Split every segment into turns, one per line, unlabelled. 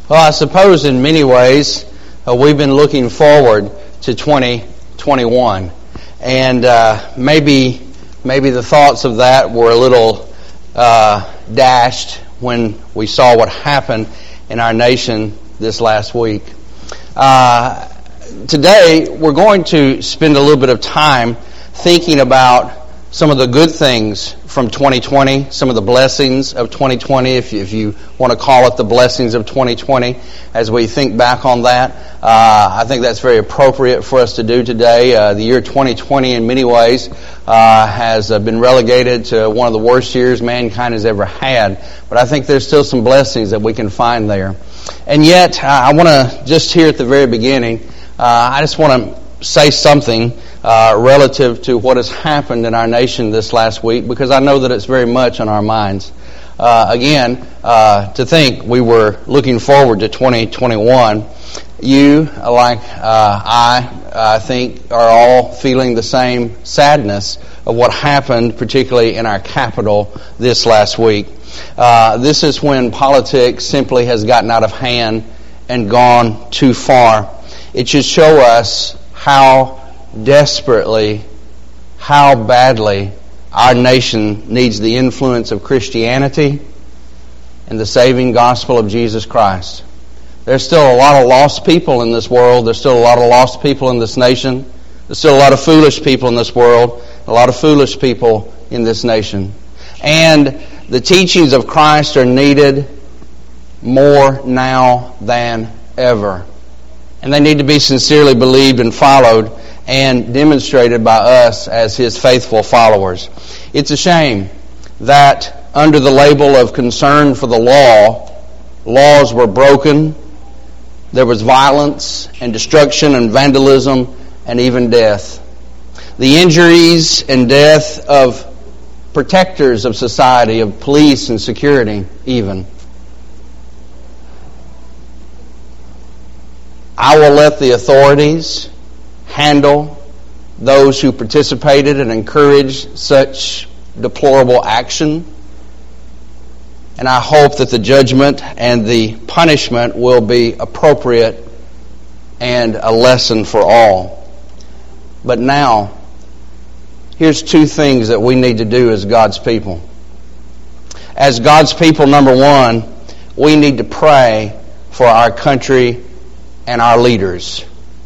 Well, I suppose in many ways we've been looking forward to 2021, and maybe the thoughts of that were a little dashed when we saw what happened in our nation this last week. Today, we're going to spend a little bit of time thinking about some of the good things from 2020, some of the blessings of 2020, if you want to call it the blessings of 2020, as we think back on that. I think that's very appropriate for us to do today. The year 2020, in many ways, has been relegated to one of the worst years mankind has ever had. But I think there's still some blessings that we can find there. And yet, I want to, just here at the very beginning, I just want to say something relative to what has happened in our nation this last week, because I know that it's very much on our minds. To think we were looking forward to 2021, you, like I think, are all feeling the same sadness of what happened, particularly in our capital this last week. This is when politics simply has gotten out of hand and gone too far. It should show us how desperately, how badly our nation needs the influence of Christianity and the saving gospel of Jesus Christ. There's still a lot of lost people in this world. There's still a lot of lost people in this nation. There's still a lot of foolish people in this world, a lot of foolish people in this nation. And the teachings of Christ are needed more now than ever. And they need to be sincerely believed and followed and demonstrated by us as His faithful followers. It's a shame that under the label of concern for the law, laws were broken. There was violence and destruction and vandalism and even death. The injuries and death of protectors of society, of police and security even. I will let the authorities handle those who participated and encouraged such deplorable action. And I hope that the judgment and the punishment will be appropriate and a lesson for all. But now, here's two things that we need to do as God's people. As God's people, number one, we need to pray for our country and our leaders.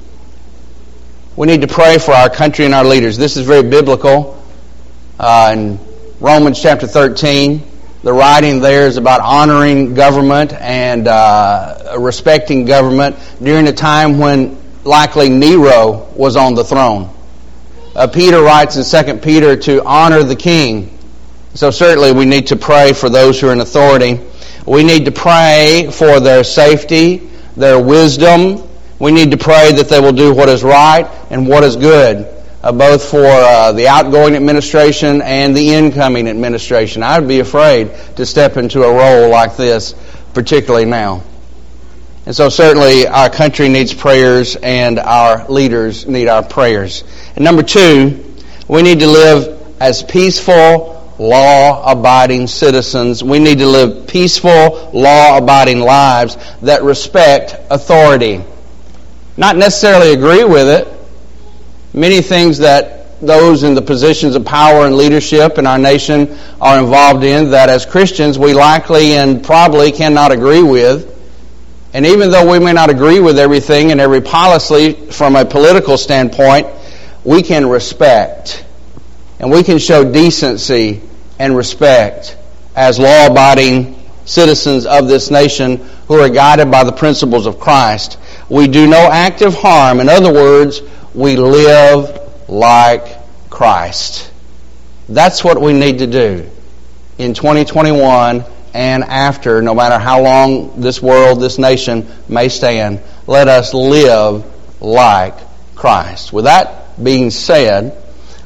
We need to pray for our country and our leaders. This is very biblical. In Romans chapter 13, the writing there is about honoring government and respecting government during a time when likely Nero was on the throne. Peter writes in 2 Peter to honor the king. So certainly we need to pray for those who are in authority. We need to pray for their safety, their wisdom. We need to pray that they will do what is right and what is good, both for the outgoing administration and the incoming administration. I would be afraid to step into a role like this, particularly now. And so certainly our country needs prayers and our leaders need our prayers. And number two, we need to live as peaceful, law-abiding citizens. We need to live peaceful, law-abiding lives that respect authority. Not necessarily agree with it. Many things that those in the positions of power and leadership in our nation are involved in that as Christians we likely and probably cannot agree with. And even though we may not agree with everything and every policy from a political standpoint, we can respect and we can show decency and respect as law-abiding citizens of this nation who are guided by the principles of Christ. We do no active harm. In other words, we live like Christ. That's what we need to do in 2021 and after, no matter how long this world, this nation may stand. Let us live like Christ. With that being said,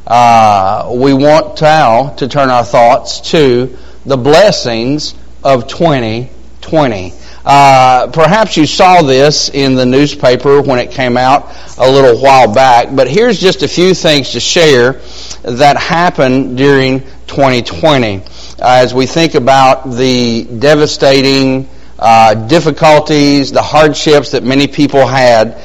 we want now to turn our thoughts to the blessings of 2020. Perhaps you saw this in the newspaper when it came out a little while back, but here's just a few things to share that happened during 2020. As we think about the devastating difficulties, the hardships that many people had.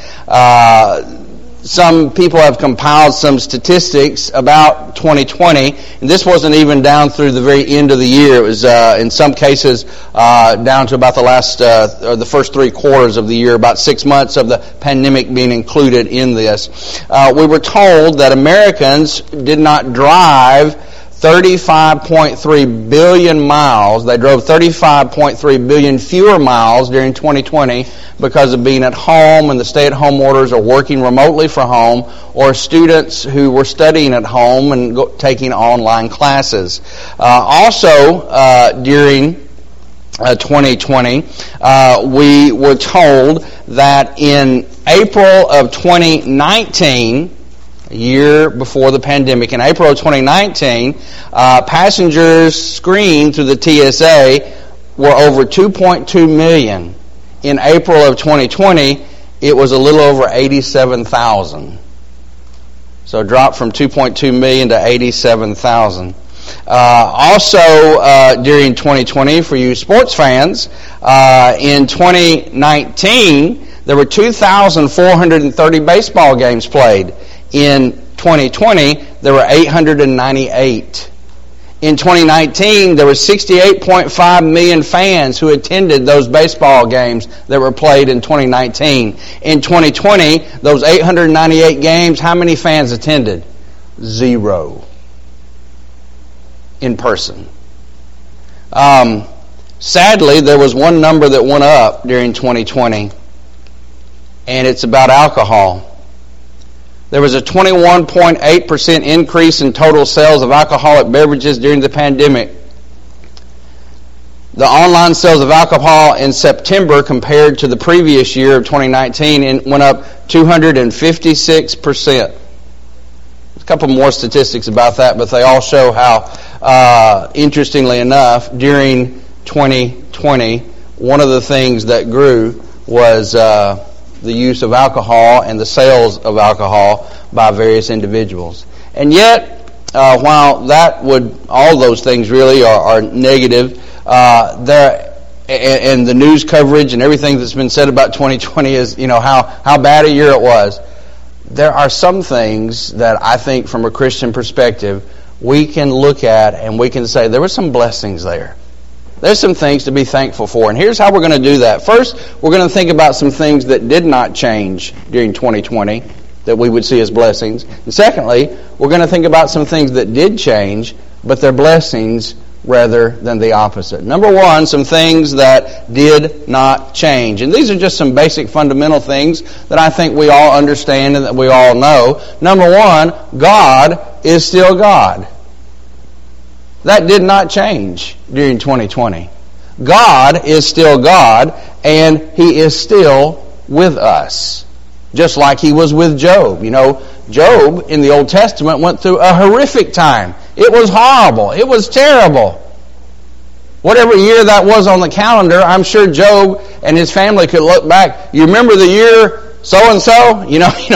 Some people have compiled some statistics about 2020, and this wasn't even down through the very end of the year. It was, in some cases, down to about or the first 3 quarters of the year, about 6 months of the pandemic being included in this. We were told that Americans did not drive 35.3 billion miles. They drove 35.3 billion fewer miles during 2020 because of being at home and the stay-at-home orders, or working remotely from home, or students who were studying at home and taking online classes. Also, during 2020, we were told that in April of 2019, a year before the pandemic, in April of 2019, passengers screened through the TSA were over 2.2 million. In April of 2020, it was a little over 87,000. So it dropped from 2.2 million to 87,000. Also, during 2020, for you sports fans, in 2019, there were 2,430 baseball games played. In 2020, there were 898. In 2019, there were 68.5 million fans who attended those baseball games that were played in 2019. In 2020, those 898 games, how many fans attended? 0. In person. Sadly, there was one number that went up during 2020, and it's about alcohol. There was a 21.8% increase in total sales of alcoholic beverages during the pandemic. The online sales of alcohol in September compared to the previous year of 2019 went up 256%. A couple more statistics about that, but they all show how, interestingly enough, during 2020, one of the things that grew was the use of alcohol and the sales of alcohol by various individuals. And yet, while all those things really are negative, and the news coverage and everything that's been said about 2020 is, how bad a year it was. There are some things that I think, from a Christian perspective, we can look at and we can say there were some blessings there. There's some things to be thankful for. And here's how we're going to do that. First, we're going to think about some things that did not change during 2020 that we would see as blessings. And secondly, we're going to think about some things that did change, but they're blessings rather than the opposite. Number one, some things that did not change. And these are just some basic fundamental things that I think we all understand and that we all know. Number one, God is still God. That did not change during 2020. God is still God, and He is still with us. Just like He was with Job. Job in the Old Testament went through a horrific time. It was horrible. It was terrible. Whatever year that was on the calendar, I'm sure Job and his family could look back. You remember the year so-and-so?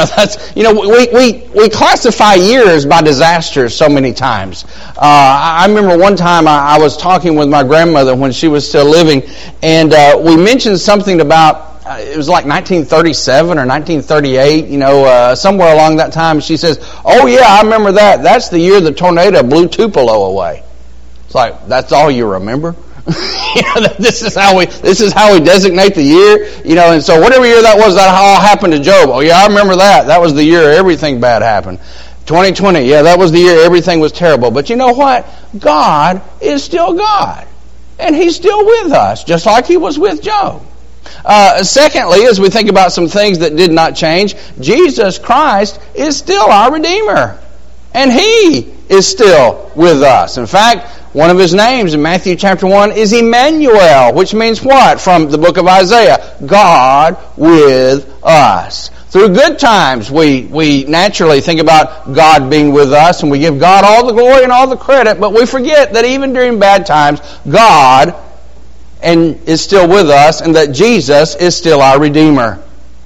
We classify years by disasters so many times. I remember one time I was talking with my grandmother when she was still living, and we mentioned something about, it was like 1937 or 1938, somewhere along that time. She says, "Oh yeah, I remember that. That's the year the tornado blew Tupelo away." It's like, that's all you remember? This is how we designate the year, and so whatever year that was, that all happened to Job. Oh yeah, I remember that. That was the year everything bad happened. 2020, yeah, that was the year everything was terrible. But you know what? God is still God. And He's still with us, just like He was with Job. Secondly, as we think about some things that did not change, Jesus Christ is still our Redeemer. And He is still with us. In fact, one of His names in Matthew chapter 1 is Emmanuel, which means what? From the book of Isaiah, God with us. Through good times, we naturally think about God being with us, and we give God all the glory and all the credit, but we forget that even during bad times, God is still with us, and that Jesus is still our Redeemer.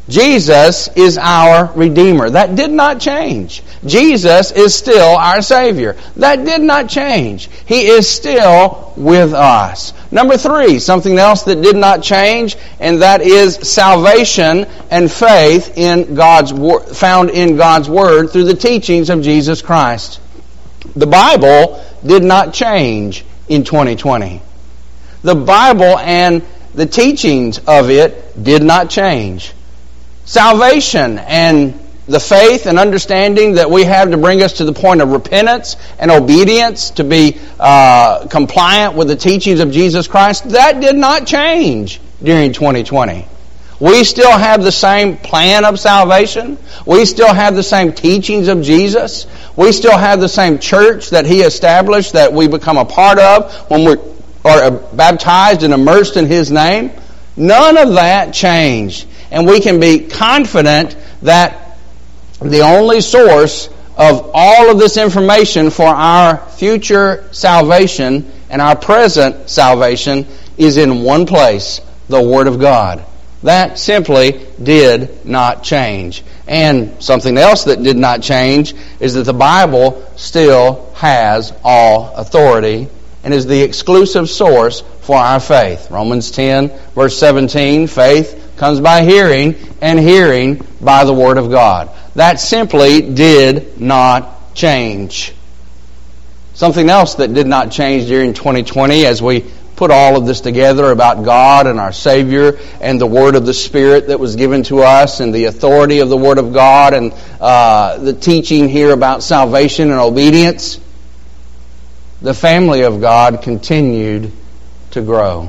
Jesus is our Redeemer. That did not change. Jesus is still our Savior. That did not change. He is still with us. Number 3, something else that did not change, and that is salvation and faith in found in God's Word through the teachings of Jesus Christ. The Bible did not change in 2020. The Bible and the teachings of it did not change. Salvation and the faith and understanding that we have to bring us to the point of repentance and obedience to be compliant with the teachings of Jesus Christ, that did not change during 2020. We still have the same plan of salvation. We still have the same teachings of Jesus. We still have the same church that He established that we become a part of when we are baptized and immersed in His name. None of that changed. And we can be confident that the only source of all of this information for our future salvation and our present salvation is in one place, the Word of God. That simply did not change. And something else that did not change is that the Bible still has all authority and is the exclusive source for our faith. Romans 10, verse 17, faith comes by hearing, and hearing by the Word of God. That simply did not change. Something else that did not change during 2020 as we put all of this together about God and our Savior and the Word of the Spirit that was given to us and the authority of the Word of God and the teaching here about salvation and obedience, the family of God continued to grow.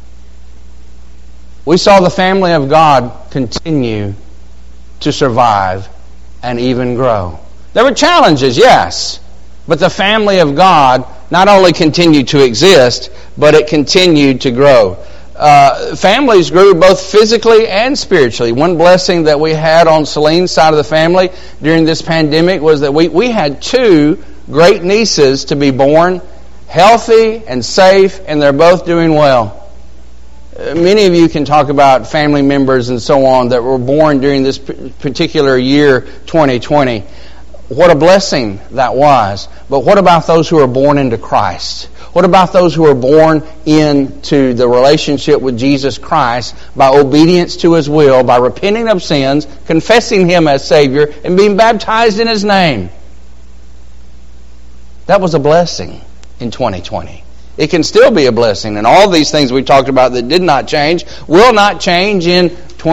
We saw the family of God continue to survive and even grow. There were challenges, yes, but the family of God not only continued to exist, but it continued to grow. Families grew both physically and spiritually. One blessing that we had on Celine's side of the family during this pandemic was that we had 2 great nieces to be born, healthy and safe, and they're both doing well. Many of you can talk about family members and so on that were born during this particular year, 2020. What a blessing that was. But what about those who are born into Christ? What about those who are born into the relationship with Jesus Christ by obedience to His will, by repenting of sins, confessing Him as Savior, and being baptized in His name? That was a blessing in 2020. It can still be a blessing. And all these things we talked about that did not change will not change in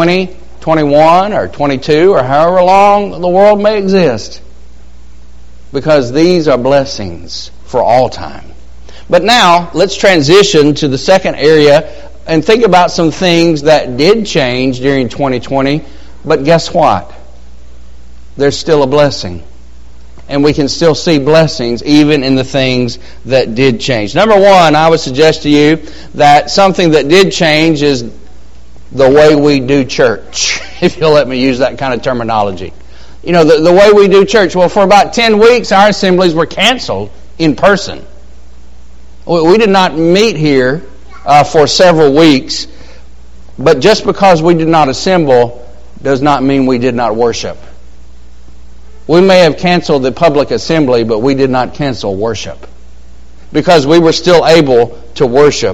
2021 or 22 or however long the world may exist. Because these are blessings for all time. But now, let's transition to the second area and think about some things that did change during 2020. But guess what? There's still a blessing. And we can still see blessings even in the things that did change. Number 1, I would suggest to you that something that did change is the way we do church, if you'll let me use that kind of terminology. You know, the way we do church. Well, for about 10 weeks, our assemblies were canceled in person. We did not meet here for several weeks, but just because we did not assemble does not mean we did not worship. We may have canceled the public assembly, but we did not cancel worship because we were still able to worship.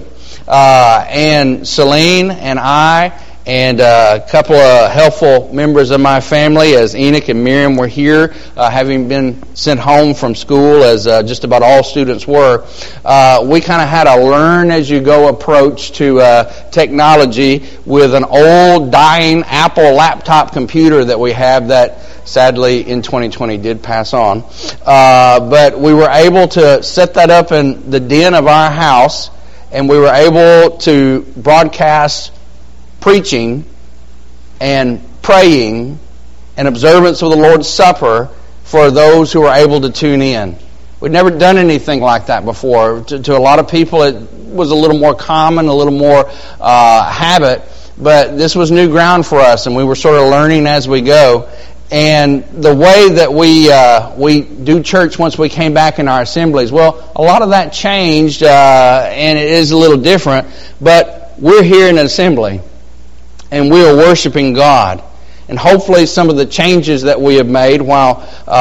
And Celine and I and a couple of helpful members of my family, as Enoch and Miriam were here, having been sent home from school, as just about all students were, we kind of had a learn-as-you-go approach to technology with an old, dying Apple laptop computer that we have that sadly in 2020 did pass on. But we were able to set that up in the den of our house, and we were able to broadcast preaching and praying and observance of the Lord's Supper for those who were able to tune in. We'd never done anything like that before. To a lot of people it was a little more common, a little more habit, but this was new ground for us, and we were sort of learning as we go. And the way that we do church once we came back in our assemblies, well, a lot of that changed, and it is a little different, but we're here in an assembly, and we are worshiping God. And hopefully some of the changes that we have made, while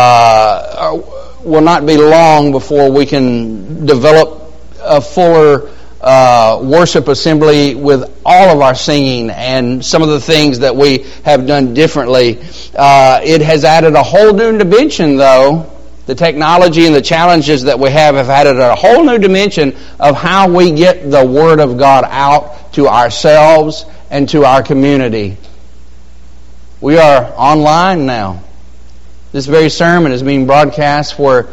will not be long before we can develop a fuller worship assembly with all of our singing and some of the things that we have done differently. It has added a whole new dimension, though. The technology and the challenges that we have added a whole new dimension of how we get the Word of God out to ourselves and to our community. We are online now. This very sermon is being broadcast where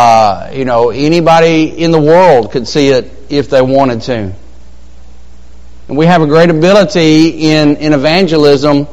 anybody in the world could see it if they wanted to. And we have a great ability in evangelism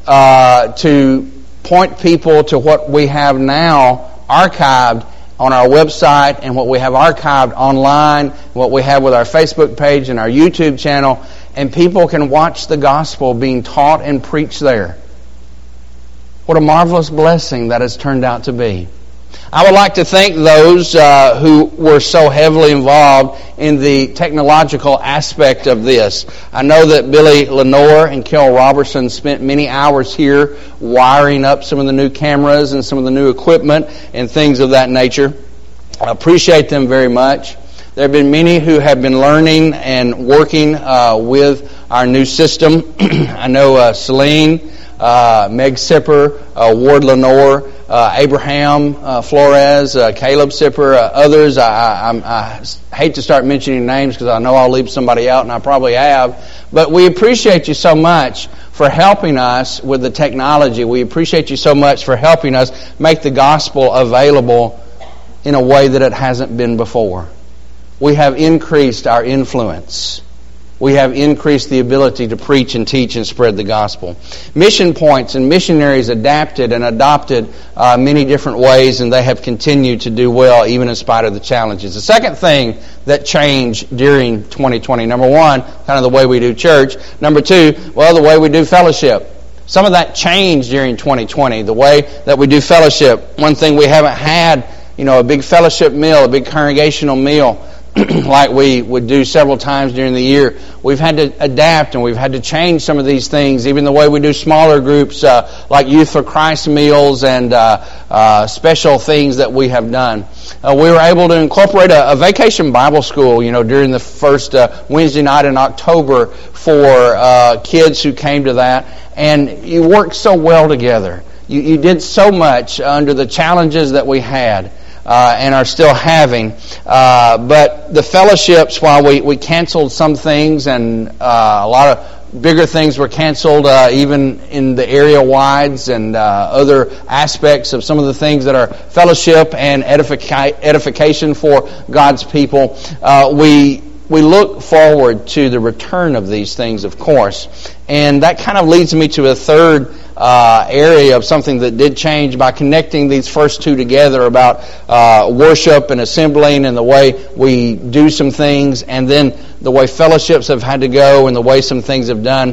to point people to what we have now archived on our website and what we have archived online, what we have with our Facebook page and our YouTube channel, and people can watch the gospel being taught and preached there. What a marvelous blessing that has turned out to be. I would like to thank those who were so heavily involved in the technological aspect of this. I know that Billy Lenore and Carol Robertson spent many hours here wiring up some of the new cameras and some of the new equipment and things of that nature. I appreciate them very much. There have been many who have been learning and working with our new system. I know Celine, Meg Sipper, Ward Lenore, Abraham Flores, Caleb Sipper, others. I hate to start mentioning names because I know I'll leave somebody out, and I probably have. But we appreciate you so much for helping us with the technology. We appreciate you so much for helping us make the gospel available in a way that it hasn't been before. We have increased our influence. We have increased the ability to preach and teach and spread the gospel. Mission points and missionaries adapted and adopted many different ways, and they have continued to do well even in spite of the challenges. The second thing that changed during 2020, number one, kind of the way we do church. Number two, the way we do fellowship. Some of that changed during 2020, the way that we do fellowship. One thing we haven't had, a big fellowship meal, a big congregational meal, like we would do several times during the year. We've had to adapt and we've had to change some of these things, even the way we do smaller groups like Youth for Christ meals and special things that we have done. We were able to incorporate a vacation Bible school, during the first Wednesday night in October for kids who came to that. And you worked so well together. You did so much under the challenges that we had. And are still having. But the fellowships, while we canceled some things and a lot of bigger things were canceled, even in the area wides and other aspects of some of the things that are fellowship and edification for God's people, we look forward to the return of these things, of course. And that kind of leads me to a third area of something that did change by connecting these first two together about worship and assembling and the way we do some things, and then the way fellowships have had to go and the way some things have done.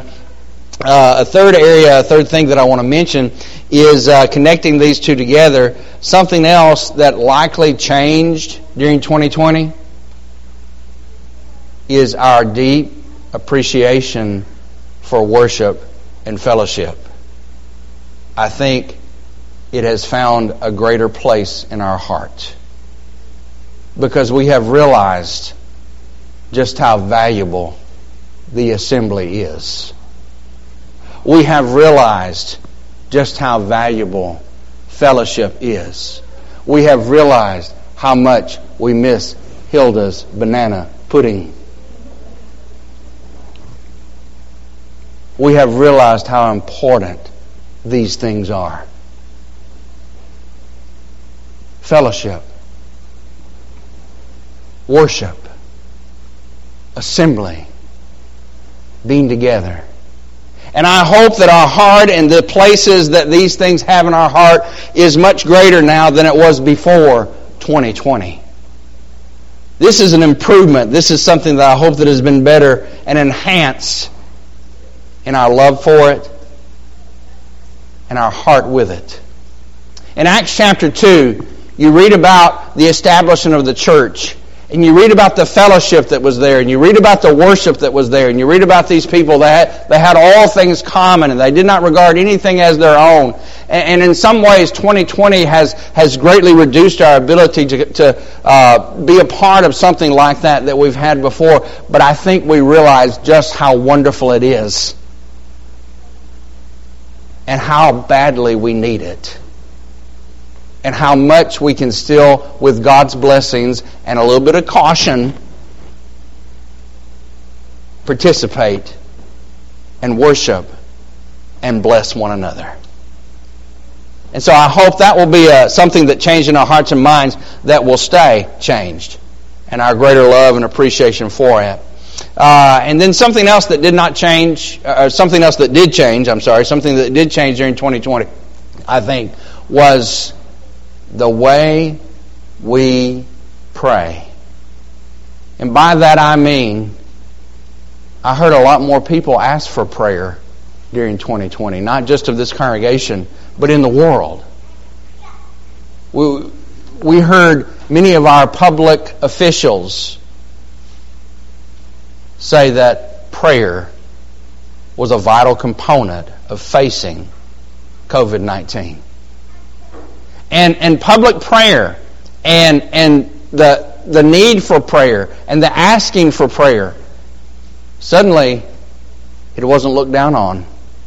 A third thing that I want to mention is connecting these two together. Something else that likely changed during 2020 is our deep appreciation for worship and fellowship. I think it has found a greater place in our heart because we have realized just how valuable the assembly is. We have realized just how valuable fellowship is. We have realized how much we miss Hilda's banana pudding. We have realized how important these things are. Fellowship, worship, assembly, being together. And I hope that our heart and the places that these things have in our heart is much greater now than it was before 2020. This is an improvement. This is something that I hope that has been better and enhanced in our love for it and our heart with it. In Acts chapter 2, you read about the establishment of the church. And you read about the fellowship that was there, and you read about the worship that was there, and you read about these people that had all things common, and they did not regard anything as their own. And in some ways, 2020 has greatly reduced our ability to be a part of something like that we've had before. But I think we realize just how wonderful it is, and how badly we need it. And how much we can still, with God's blessings and a little bit of caution, participate and worship and bless one another. And so I hope that will be something that changed in our hearts and minds that will stay changed, and our greater love and appreciation for it. And then something else that did not change, or something else that did change, something that did change during 2020, I think, was the way we pray. And by that I mean, I heard a lot more people ask for prayer during 2020, not just of this congregation, but in the world. We heard many of our public officials say that prayer was a vital component of facing COVID-19. And public prayer and the need for prayer and the asking for prayer, suddenly it wasn't looked down on.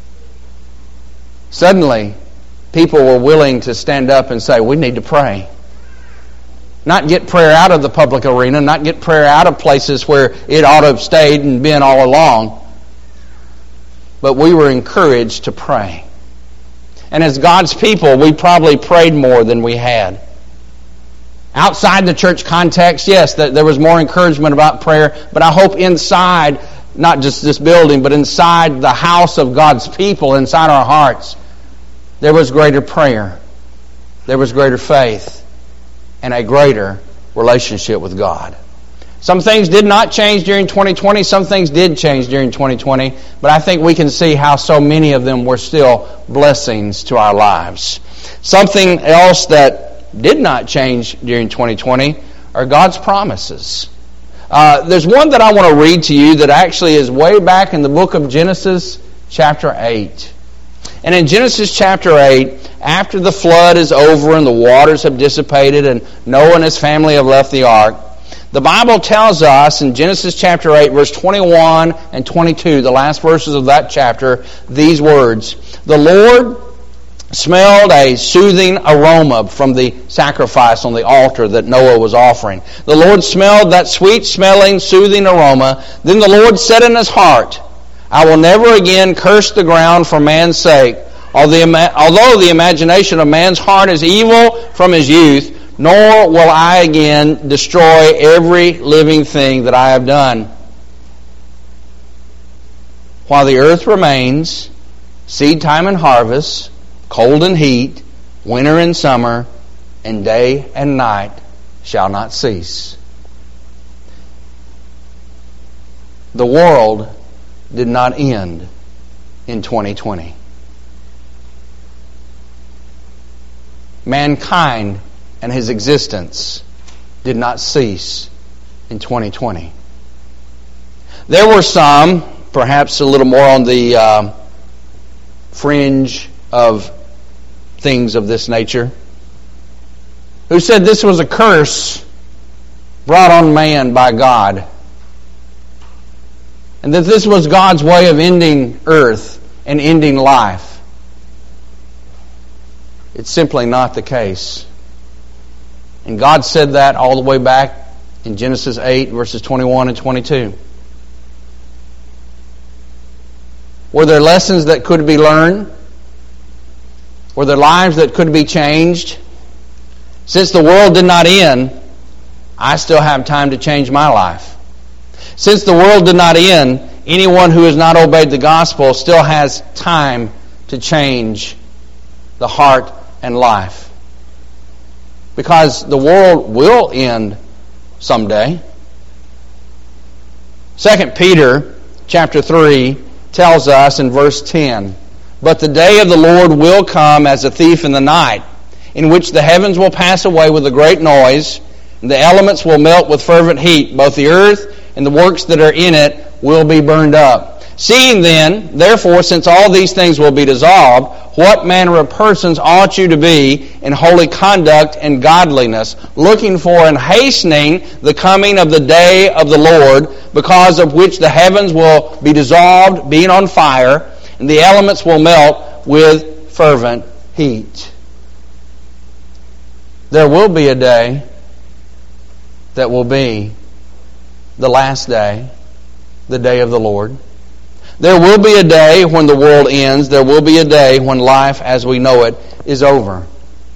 Suddenly people were willing to stand up and say, we need to pray. Not get prayer out of the public arena, not get prayer out of places where it ought to have stayed and been all along, but we were encouraged to pray. And as God's people, we probably prayed more than we had. Outside the church context, yes, there was more encouragement about prayer, but I hope inside, not just this building, but inside the house of God's people, inside our hearts, there was greater prayer, there was greater faith, and a greater relationship with God. Some things did not change during 2020. Some things did change during 2020. But I think we can see how so many of them were still blessings to our lives. Something else that did not change during 2020 are God's promises. There's one that I want to read to you that actually is way back in the book of Genesis chapter 8. And in Genesis chapter 8, after the flood is over and the waters have dissipated and Noah and his family have left the ark, the Bible tells us in Genesis chapter 8, verse 21 and 22, the last verses of that chapter, these words: The Lord smelled a soothing aroma from the sacrifice on the altar that Noah was offering. The Lord smelled that sweet-smelling, soothing aroma. Then the Lord said in his heart, I will never again curse the ground for man's sake, although the imagination of man's heart is evil from his youth, nor will I again destroy every living thing that I have done. While the earth remains, seed time and harvest, cold and heat, winter and summer, and day and night shall not cease. The world did not end in 2020. Mankind and his existence did not cease in 2020. There were some, perhaps a little more on the fringe of things of this nature, who said this was a curse brought on man by God, and that this was God's way of ending earth and ending life. It's simply not the case. And God said that all the way back in Genesis 8, verses 21 and 22. Were there lessons that could be learned? Were there lives that could be changed? Since the world did not end, I still have time to change my life. Since the world did not end, anyone who has not obeyed the gospel still has time to change the heart and life. Because the world will end someday. 2 Peter chapter 3 tells us in verse 10, But the day of the Lord will come as a thief in the night, in which the heavens will pass away with a great noise, and and the elements will melt with fervent heat. Both the earth and the works that are in it will be burned up. Seeing then, therefore, since all these things will be dissolved, what manner of persons ought you to be in holy conduct and godliness, looking for and hastening the coming of the day of the Lord, because of which the heavens will be dissolved, being on fire, and the elements will melt with fervent heat. There will be a day that will be the last day, the day of the Lord. There will be a day when the world ends. There will be a day when life as we know it is over.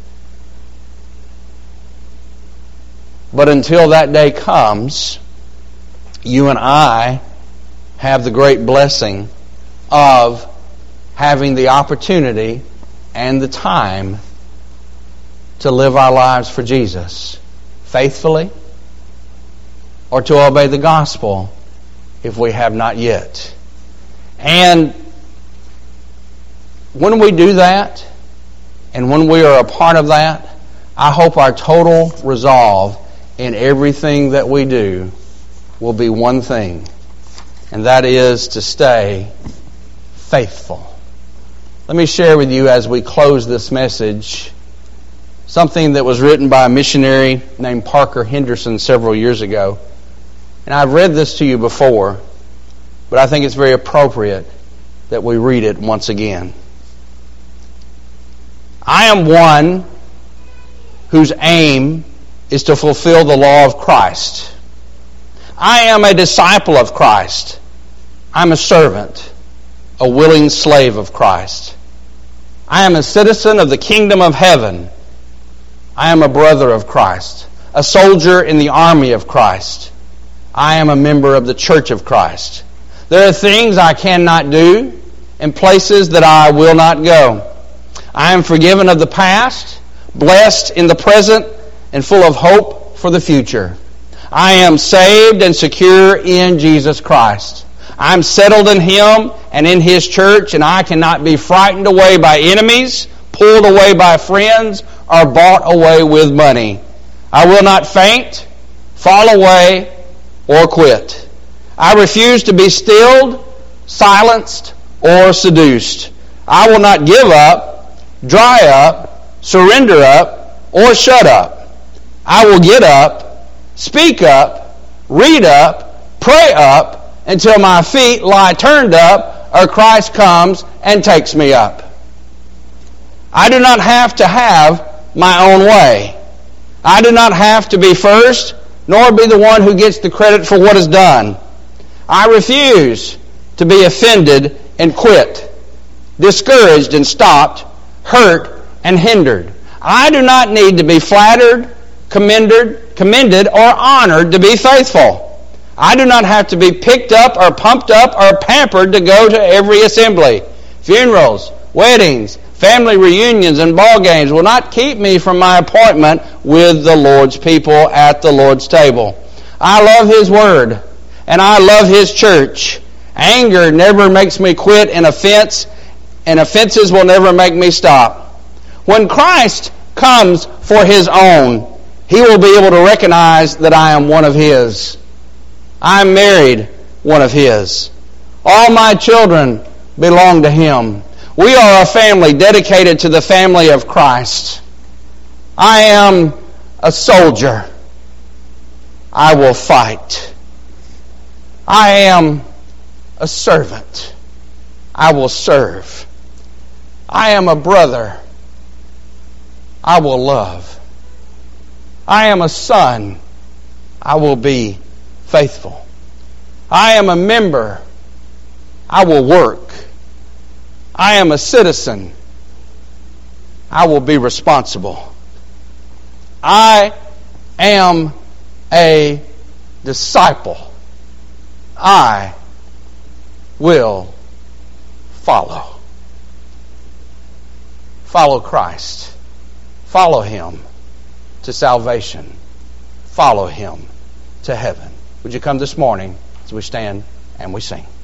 But until that day comes, you and I have the great blessing of having the opportunity and the time to live our lives for Jesus faithfully, or to obey the gospel if we have not yet. And when we do that, and when we are a part of that, I hope our total resolve in everything that we do will be one thing, and that is to stay faithful. Let me share with you as we close this message something that was written by a missionary named Parker Henderson several years ago. And I've read this to you before, but I think it's very appropriate that we read it once again. I am one whose aim is to fulfill the law of Christ. I am a disciple of Christ. I'm a servant, a willing slave of Christ. I am a citizen of the kingdom of heaven. I am a brother of Christ, a soldier in the army of Christ. I am a member of the church of Christ. There are things I cannot do and places that I will not go. I am forgiven of the past, blessed in the present, and full of hope for the future. I am saved and secure in Jesus Christ. I am settled in Him and in His church, and I cannot be frightened away by enemies, pulled away by friends, or bought away with money. I will not faint, fall away, or quit. I refuse to be stilled, silenced, or seduced. I will not give up, dry up, surrender up, or shut up. I will get up, speak up, read up, pray up, until my feet lie turned up, or Christ comes and takes me up. I do not have to have my own way. I do not have to be first, nor be the one who gets the credit for what is done. I refuse to be offended and quit, discouraged and stopped, hurt and hindered. I do not need to be flattered, commended, or honored to be faithful. I do not have to be picked up or pumped up or pampered to go to every assembly. Funerals, weddings, family reunions, and ball games will not keep me from my appointment with the Lord's people at the Lord's table. I love His Word, and I love His church. Anger never makes me quit an offense, and offenses will never make me stop. When Christ comes for His own, He will be able to recognize that I am one of His. I am married, one of His. All my children belong to Him. We are a family dedicated to the family of Christ. I am a soldier. I will fight. I am a servant. I will serve. I am a brother. I will love. I am a son. I will be faithful. I am a member. I will work. I am a citizen. I will be responsible. I am a disciple. I will follow. Follow Christ. Follow Him to salvation. Follow Him to heaven. Would you come this morning as we stand and we sing?